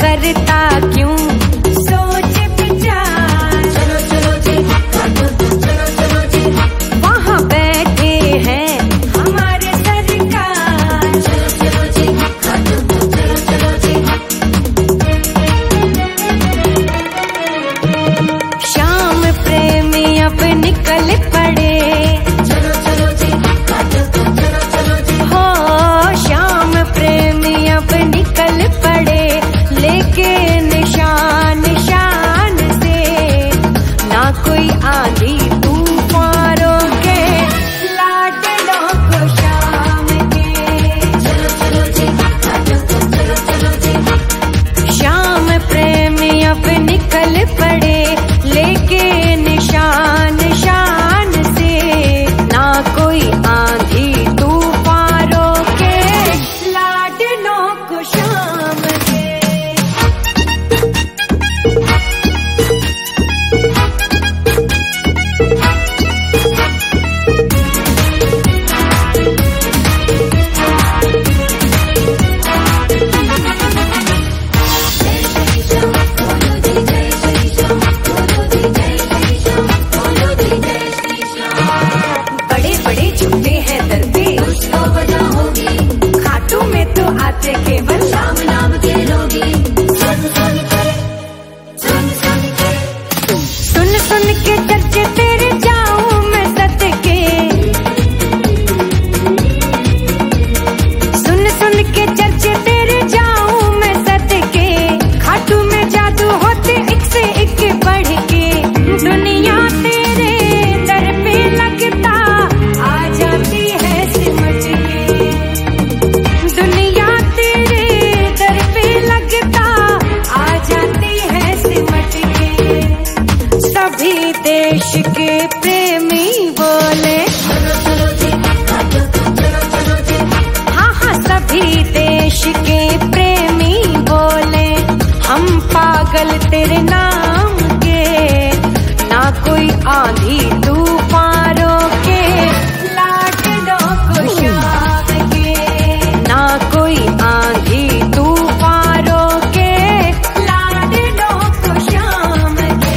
करता क्यों सोच विचार। चलो चलो जी खाटू चलो चलो जी, वहाँ बैठे हैं हमारे सरकार। चलो चलो जी खाटू चलो चलो जी, श्याम प्रेमी अब निकल पड़े। चलो चलो जी खाटू चलो चलो जी, हो श्याम प्रेमी अब निकल पड़े, लेके निशान शान से ना कोई आंधी तूफान रोके लाडलों को शाम के। चलो चलो जी खाटू चलो चलो जी, श्याम प्रेमी अब निकल पड़े, लेके निशान शान से ना कोई आंधी तूफान रोके लाडलों को शाम के। बड़े बड़े झूठे हैं दर पे, कुछ तो वजह होगी, खाटू में तो आते केवल राम नाम के लोगी। सुन सुन के सुन सुन के, सुन सुन के चर्चे तेरे जाऊं मैं सदके। सुन सुन के चर्चे तेरे जाऊं मैं सदके, खाटू में जादू होते एक से एक बढ़ के। दुनिया तेरे दर पे लगता आ जाती है सिमट के। दुनिया तेरे दर पे लगता आ जाती है सिमट के। सभी देश के प्रेमी बोले, चलो चलो जी खाटू चलो चलो जी, हाँ हाँ सभी देश के प्रेमी बोले, हम पागल तेरे नाम के, ना कोई आंधी तूफान रोके लाडलों को शाम के। ना कोई आंधी तूफान रोके लाडलों को शाम के।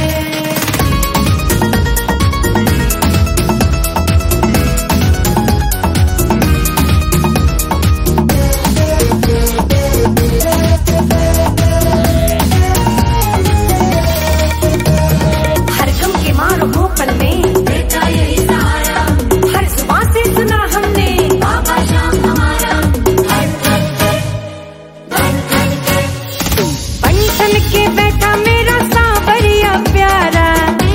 हर गम के मारो हो पल में देता यही सहारा, हर जुबान से सुना हमने, बाबा श्याम हमारा। धन धन धन धन धन, बन ठन के बैठा मेरा सांवरिया प्यारा।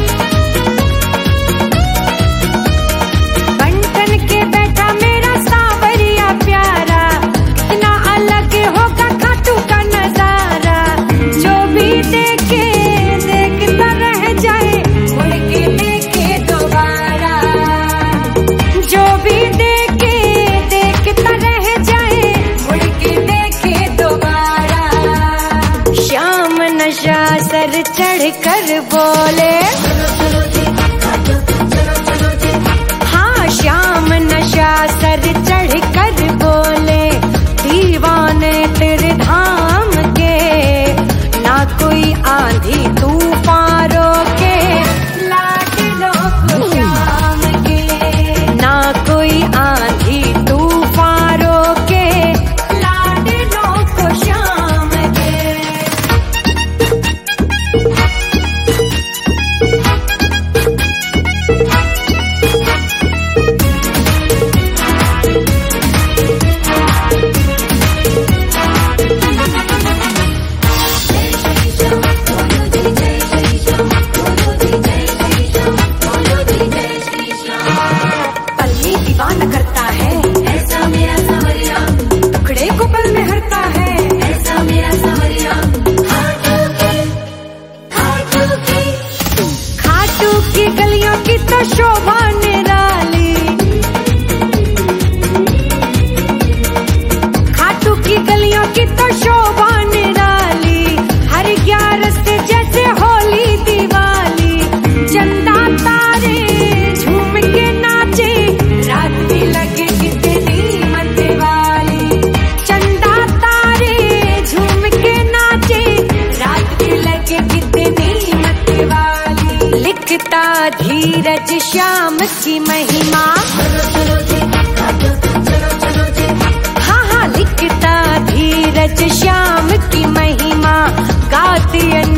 बन ठन के बैठा मेरा सांवरिया प्यारा, कितना अलग होगा खाटू का नजारा। जो भी देखे देखता रह जाए, मुड़ के देखे दोबारा। जो भी देखे देखता रह जाए, मुड़ के देखे दोबारा। श्याम नशा सर चढ़ कर बोले, चलो चलो जी खाटू चलो चलो जी, हाँ श्याम नशा सर चढ़ कर बोले, दीवाने तेरे धाम के, ना कोई आंधी तूफान रोके लाडलों को शाम के। ना कोई आंधी तूफान रोके लाडलों को शाम के। धीरज श्याम की महिमा। हाँ हाँ लिखता धीरज श्याम की महिमा, गाती